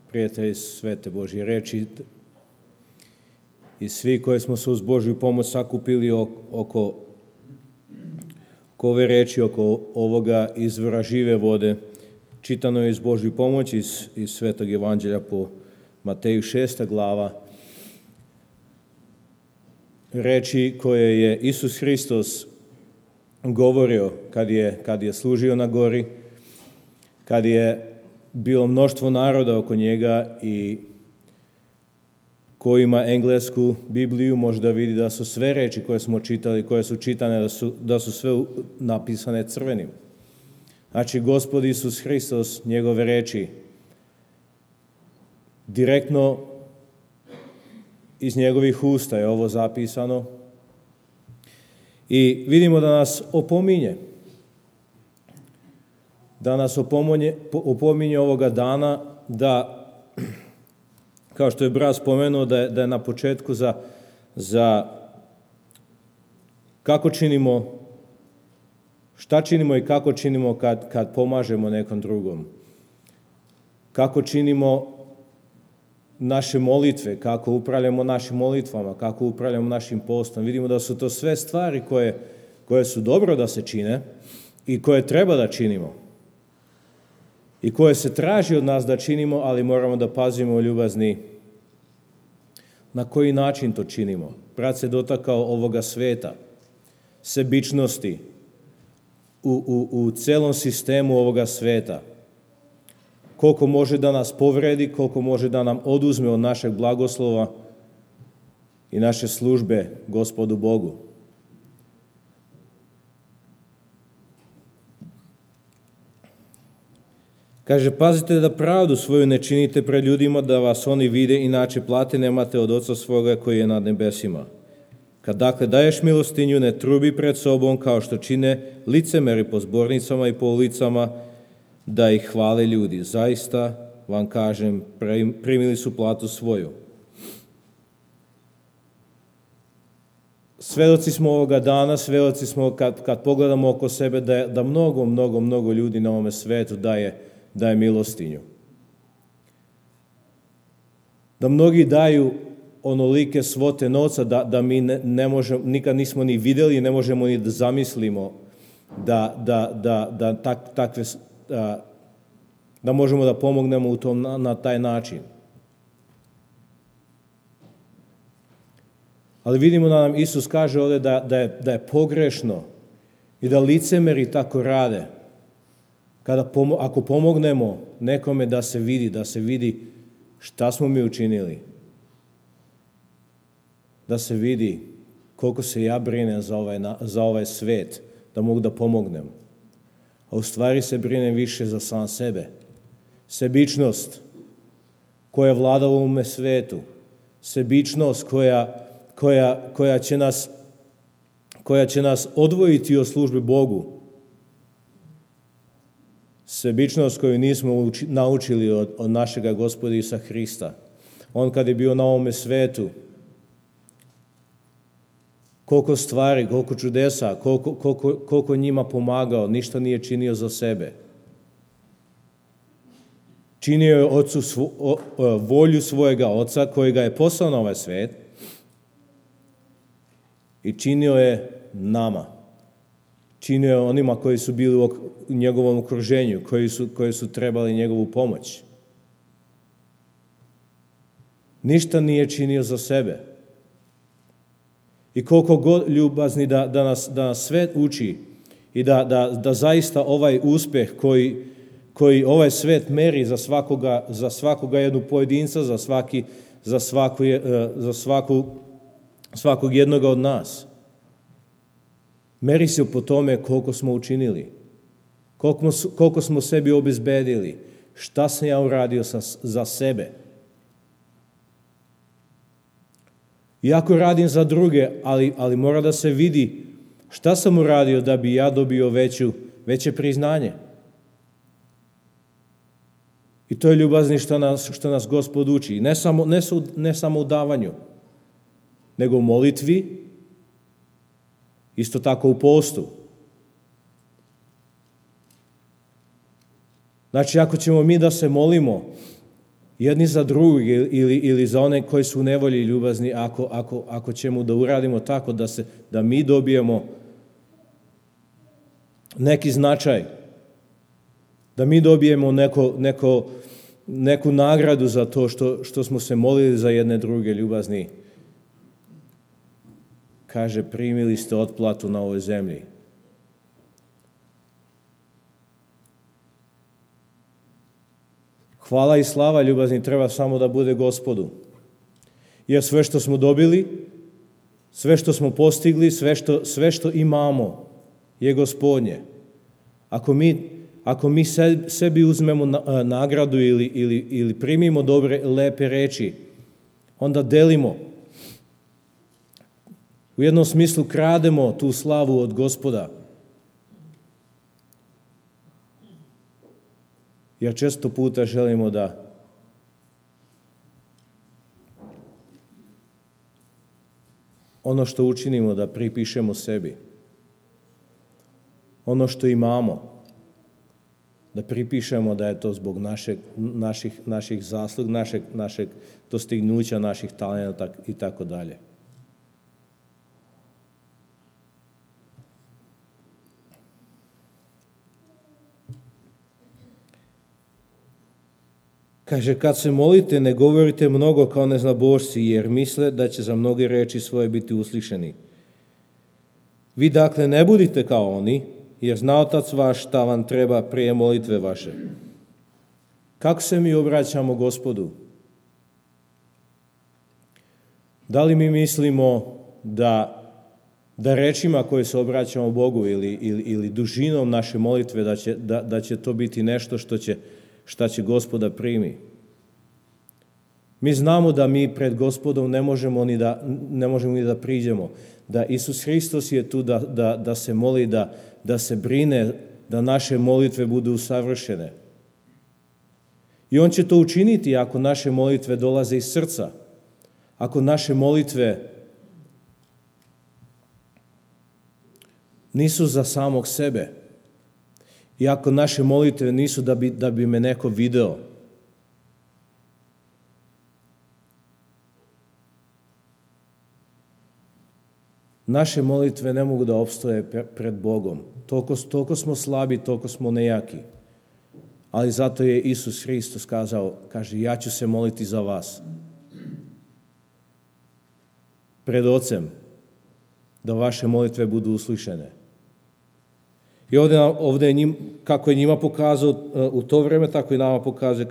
prijatelji svete Božje reči i svi koji smo se uz Božju pomoć sakupili oko ove reči, oko ovoga izvora žive vode, čitano je iz Božju pomoć iz Svetog Evanđelja po Mateju 6. glava, reči koje je Isus Hristos govorio kad je služio na gori, kad je bilo mnoštvo naroda oko njega i ko ima englesku Bibliju može da vidi da su sve reči koje smo čitali, koje su čitane, da su sve napisane crvenim. Znači, Gospod Isus Hristos, njegove reči, direktno iz njegovih usta je ovo zapisano i vidimo da nas opominje. Da nas opominje ovoga dana da, kao što je brat spomenuo, da je na početku za kako činimo, šta činimo i kako činimo kad pomažemo nekom drugom. Kako činimo naše molitve, kako upravljamo našim molitvama, kako upravljamo našim postom. Vidimo da su to sve stvari koje su dobro da se čine i koje treba da činimo. I koje se traži od nas da činimo, ali moramo da pazimo, ljubazni, na koji način to činimo. Brat se dotakao ovoga sveta, sebičnosti u celom sistemu ovoga sveta. Koliko može da nas povredi, koliko može da nam oduzme od našeg blagoslova i naše službe Gospodu Bogu. Kaže, pazite da pravdu svoju ne činite pred ljudima, da vas oni vide, inače plate nemate od Oca svoga koji je nad nebesima. Kad dakle daješ milostinju, ne trubi pred sobom kao što čine licemeri po zbornicama i po ulicama, da ih hvale ljudi. Zaista vam kažem, primili su platu svoju. Svedoci smo ovoga dana, svedoci smo kad pogledamo oko sebe da mnogo ljudi na ovome svetu daje milostinju. Da mnogi daju onolike svote novca da mi ne možemo, nikad nismo ni vidjeli, ne možemo ni da zamislimo da možemo da pomognemo u tom na taj način. Ali vidimo da nam Isus kaže ovdje da je pogrešno i da licemeri tako rade. Ako pomognemo nekome da se vidi šta smo mi učinili, da se vidi koliko se ja brinem za ovaj svet, da mogu da pomognem. A u stvari se brinem više za sam sebe. Sebičnost koja vlada u ovome svetu, sebičnost koja će nas odvojiti od službe Bogu, sebičnost koju nismo naučili od našega Gospoda Isusa Hrista. On kad je bio na ovome svetu, koliko stvari, koliko čudesa, koliko njima pomagao, ništa nije činio za sebe. Činio je volju svojega Oca koji ga je poslao na ovaj svet i činio je nama. Činio je onima koji su bili u njegovom okruženju, koji su trebali njegovu pomoć. Ništa nije činio za sebe. I koliko god ljubazni da nas svet uči i da zaista ovaj uspeh koji ovaj svet meri za svakoga jednog pojedinca, za svakog jednoga od nas, meri se po tome koliko smo učinili, koliko smo sebi obezbedili, šta sam ja uradio za sebe. Iako radim za druge, ali mora da se vidi šta sam uradio da bi ja dobio veće priznanje. I to je ljubazni što nas Gospod uči. Ne samo u davanju, nego u molitvi, isto tako u postu. Znači, ako ćemo mi da se molimo jedni za drugog ili za one koji su u nevolji ljubazni, ako ćemo da uradimo tako da mi dobijemo neki značaj, da mi dobijemo neku nagradu za to što smo se molili za jedne druge ljubazni. Kaže, primili ste otplatu na ovoj zemlji. Hvala i slava ljubazni treba samo da bude Gospodu. Jer sve što smo dobili, sve što smo postigli, sve što imamo je Gospodnje. Ako mi sebi uzmemo nagradu ili primimo dobre, lepe reči, onda delimo. U jednom smislu krademo tu slavu od Gospoda. Jer često puta želimo da ono što učinimo da pripišemo sebi. Ono što imamo, da pripišemo da je to zbog naših zaslug, našeg dostignuća, naših talenata i tako dalje. Kaže, kad se molite, ne govorite mnogo kao neznabošci, jer misle da će za mnoge reči svoje biti uslišeni. Vi dakle ne budite kao oni, jer zna Otac vaš šta vam treba prije molitve vaše. Kako se mi obraćamo Gospodu? Da li mi mislimo da rečima koje se obraćamo Bogu ili dužinom naše molitve da će to biti nešto šta će Gospoda primi? Mi znamo da mi pred Gospodom ne možemo ni da priđemo. Da Isus Hristos je tu da se moli, da se brine, da naše molitve budu usavršene. I on će to učiniti ako naše molitve dolaze iz srca. Ako naše molitve nisu za samog sebe. I ako naše molitve nisu da bi me neko video. Naše molitve ne mogu da opstoje pred Bogom. Toliko smo slabi, toliko smo nejaki. Ali zato je Isus Hristos kaže, ja ću se moliti za vas. Pred Ocem, da vaše molitve budu uslišene. I ovdje je kako je njima pokazao u to vreme, tako i nama pokazuje,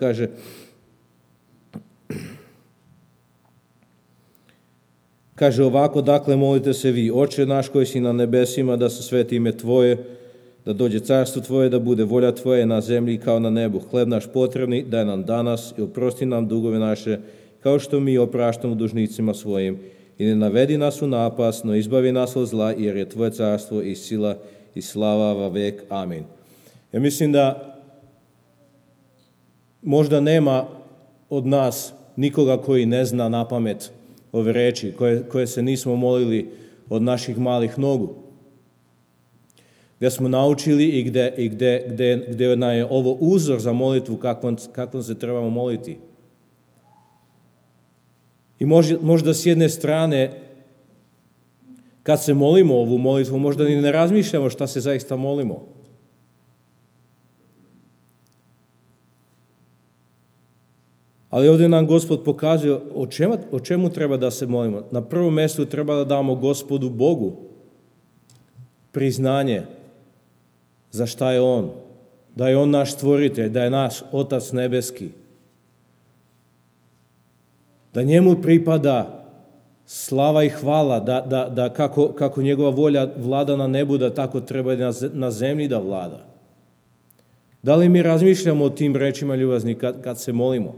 kaže ovako, dakle molite se vi, Oče naš koji si na nebesima, da se sveti ime Tvoje, da dođe carstvo Tvoje, da bude volja Tvoje na zemlji kao na nebu. Hleb naš potrebni daj nam danas i oprosti nam dugove naše, kao što mi opraštamo dužnicima svojim. I ne navedi nas u napast, no izbavi nas od zla, jer je Tvoje carstvo i sila i slava va vek. Amin. Ja mislim da možda nema od nas nikoga koji ne zna na pamet ove reči, koje se nismo molili od naših malih nogu. Gdje smo naučili i gdje nam je ovo uzor za molitvu kakvom se trebamo moliti. I možda s jedne strane, kad se molimo ovu molitvu, možda ni ne razmišljamo šta se zaista molimo. Ali ovdje nam Gospod pokazuje o čemu treba da se molimo. Na prvom mjestu treba da damo Gospodu Bogu priznanje za šta je On. Da je On naš stvoritelj, da je naš Otac nebeski. Da njemu pripada slava i hvala, da kako njegova volja vlada na nebu, da tako treba i na zemlji da vlada. Da li mi razmišljamo o tim rečima ljubazni kad se molimo?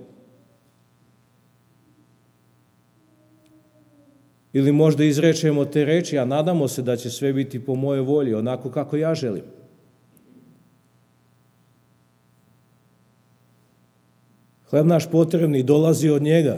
Ili možda izrečemo te reči, a nadamo se da će sve biti po mojoj volji, onako kako ja želim. Hleb naš potrebni dolazi od njega.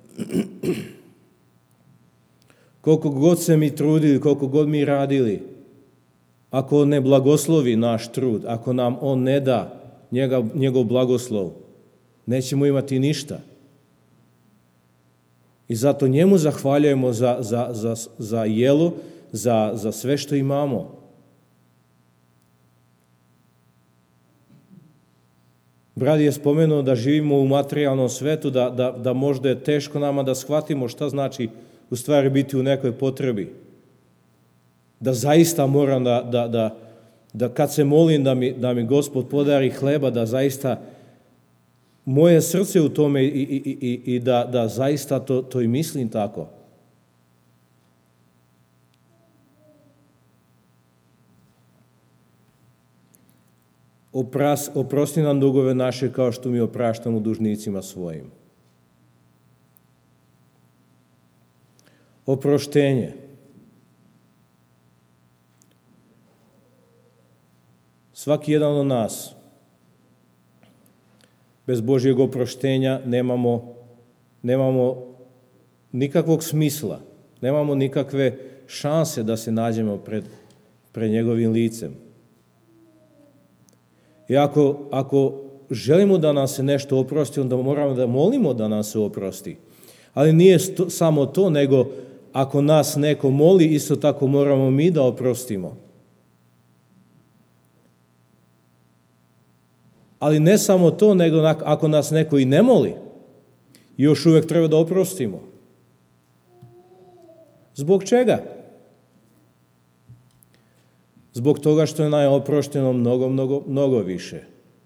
Koliko god se mi trudili, koliko god mi radili, ako on ne blagoslovi naš trud, ako nam on ne da njegov blagoslov, nećemo imati ništa. I zato njemu zahvaljujemo za jelo, za sve što imamo. Brat je spomenuo da živimo u materijalnom svetu, da možda je teško nama da shvatimo šta znači u stvari biti u nekoj potrebi. Da zaista moram da kad se molim da mi Gospod podari hleba, da zaista moje srce u tome i da zaista to i mislim tako. Oprosti nam dugove naše kao što mi opraštamo dužnicima svojim. Oproštenje. Svaki jedan od nas bez Božjeg oproštenja nemamo nikakvog smisla, nemamo nikakve šanse da se nađemo pred njegovim licem. I ako želimo da nam se nešto oprosti, onda moramo da molimo da nam se oprosti. Ali nije samo to, nego ako nas neko moli, isto tako moramo mi da oprostimo. Ali ne samo to, nego ako nas neko i ne moli, još uvijek treba da oprostimo. Zbog čega? Zbog toga što je nam oprošteno mnogo više.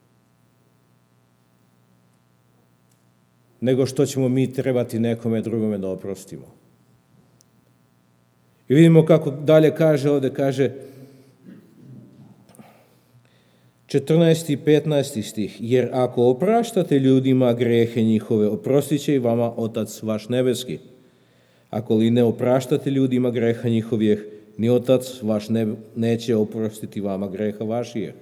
Nego što ćemo mi trebati nekome drugome da oprostimo. I vidimo kako dalje kaže ovdje, kaže 14. i 15. stih. Jer ako opraštate ljudima grehe njihove, oprostit će i vama Otac vaš nebeski. Ako li ne opraštate ljudima greha njihovih, ni Otac vaš neće oprostiti vama greha vaših.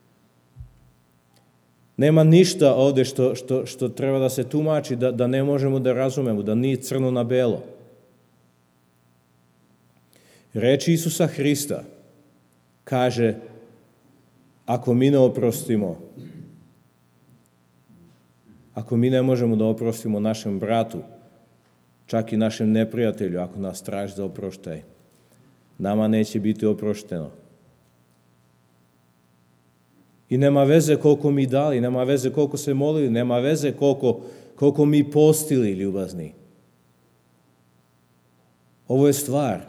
Nema ništa ovdje što treba da se tumači, da ne možemo da razumemo, da nije crno na belo. Reč Isusa Hrista kaže, ako mi ne oprostimo, ako mi ne možemo da oprostimo našem bratu, čak i našem neprijatelju, ako nas traži za oproštaj, nama neće biti oprošteno. I nema veze koliko mi dali, nema veze koliko se molili, nema veze koliko mi postili, ljubazni. Ovo je stvar.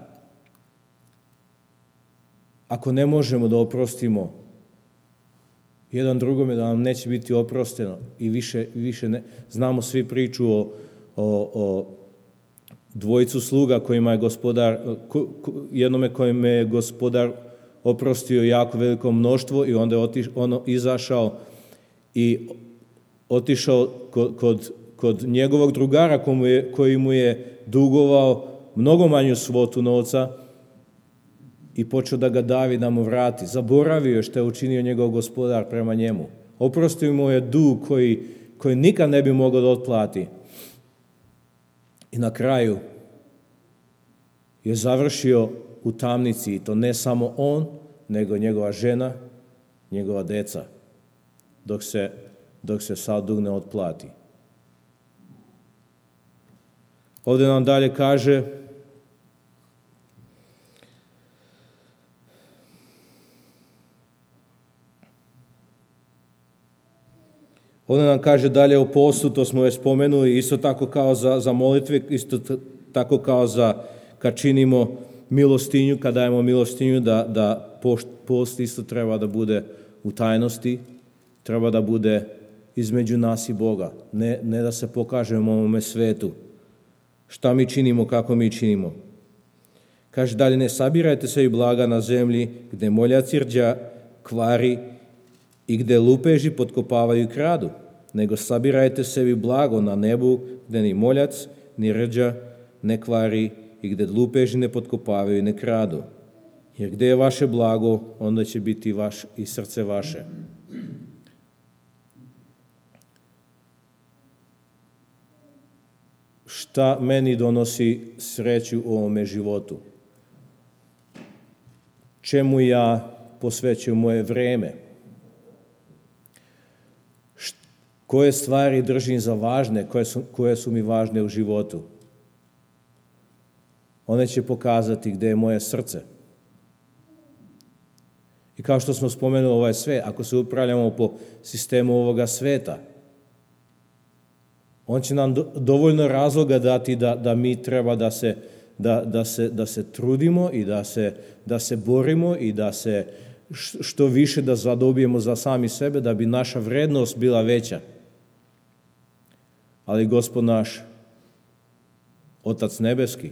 Ako ne možemo da oprostimo jedan drugome, da nam neće biti oprosteno i više ne. Znamo svi priču o dvojicu sluga kojima je gospodar, jednome kojim je gospodar oprostio jako veliko mnoštvo i onda je izašao i otišao kod njegovog drugara koji mu je dugovao mnogo manju svotu novca i počeo da ga davi da mu vrati. Zaboravio je što je učinio njegov gospodar prema njemu. Oprostio mu je dug koji nikad ne bi mogao da otplati. I na kraju je završio u tamnici, i to ne samo on, nego njegova žena, njegova deca, dok se sav dug ne otplati. Ovdje nam dalje kaže, dalje o postu, to smo već spomenuli, isto tako kao za molitve, isto tako kao kad činimo milostinju, kad dajemo milostinju, da post isto treba da bude u tajnosti, treba da bude između nas i Boga, ne da se pokažemo ovome svetu. Šta mi činimo, kako mi činimo. Kaže dalje, ne sabirajte se i blaga na zemlji, gde moljac i rđa kvari i gde lupeži potkopavaju i kradu, nego sabirajte sebi blago na nebu, gde ni moljac, ni rđa ne kvari i gde lupeži ne potkopavaju i ne kradu. Jer gde je vaše blago, onda će biti i srce vaše. Šta meni donosi sreću u ovome životu? Čemu ja posvećujem moje vreme? Koje stvari držim za važne, koje su mi važne u životu? One će pokazati gdje je moje srce. I kao što smo spomenuli ovaj svet, ako se upravljamo po sistemu ovoga sveta, on će nam dovoljno razloga dati da mi treba da se trudimo i da se borimo i da se što više da zadobijemo za sami sebe, da bi naša vrednost bila veća. Ali Gospod naš, Otac nebeski,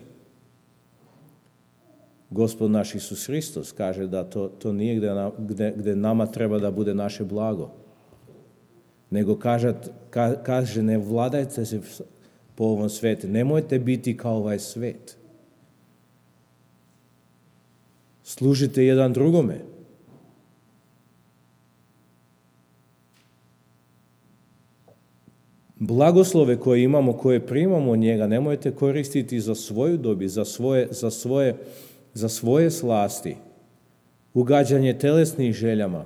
Gospod naš Isus Hristos kaže da to nije gdje nama treba da bude naše blago. Nego kaže ne vladajte se po ovom svijetu. Nemojte biti kao ovaj svijet. Služite jedan drugome. Blagoslove koje imamo, koje primamo od njega, nemojte koristiti za svoju dobit, za svoje slasti, ugađanje telesnih željama,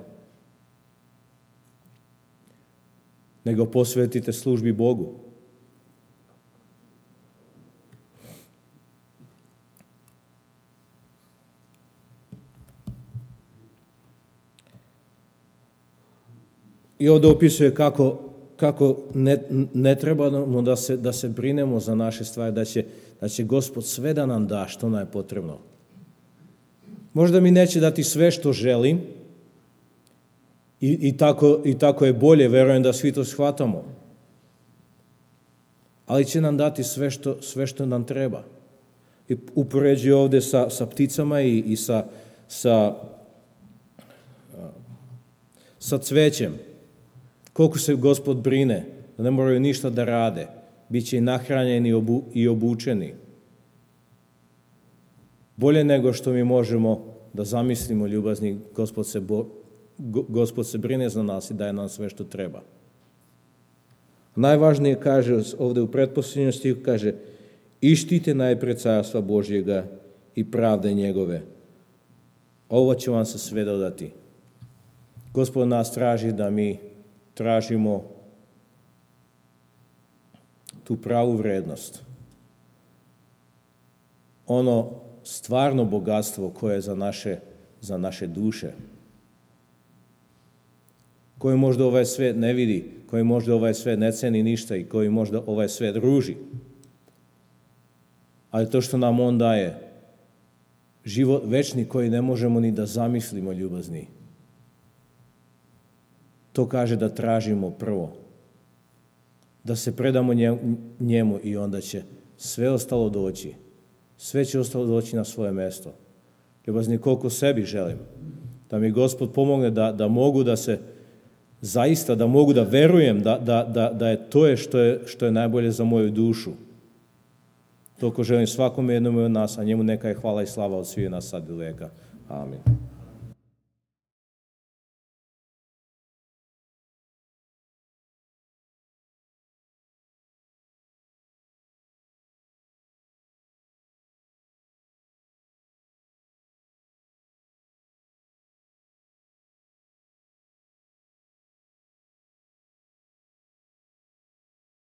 nego posvetite službi Bogu. I ovdje opisuje kako ne trebamo da se brinemo za naše stvari, da će Gospod sve da nam da što nam je potrebno. Možda mi neće dati sve što želim i tako je bolje, verujem da svi to shvatamo. Ali će nam dati sve što nam treba. I upoređuje ovdje sa pticama i sa cvećem. Koliko se Gospod brine, da ne moraju ništa da rade, bit će i nahranjeni i obučeni. Bolje nego što mi možemo da zamislimo, ljubazni, Gospod se brine za nas i daje nam sve što treba. Najvažnije kaže ovdje u pretposljednjem stihu, kaže ištite najpred carstva Božjega i pravde njegove. Ovo će vam se sve dodati. Gospod nas traži da mi tražimo tu pravu vrednost. Ono stvarno bogatstvo koje je za naše duše. Koje možda ovaj svijet ne vidi, koji možda ovaj svijet ne ceni ništa i koji možda ovaj svijet ruži. Ali to što nam on daje, život večni koji ne možemo ni da zamislimo, ljubazni. To kaže da tražimo prvo. Da se predamo njemu i onda će sve ostalo doći. Sve će ostalo doći na svoje mjesto. Ljubazni, koliko sebi želim. Da mi Gospod pomogne da mogu da se zaista, da mogu da verujem da je to što je najbolje za moju dušu. Toliko želim svakome jednom od nas, a njemu neka je hvala i slava od svih nas sad i vijeka. Amin.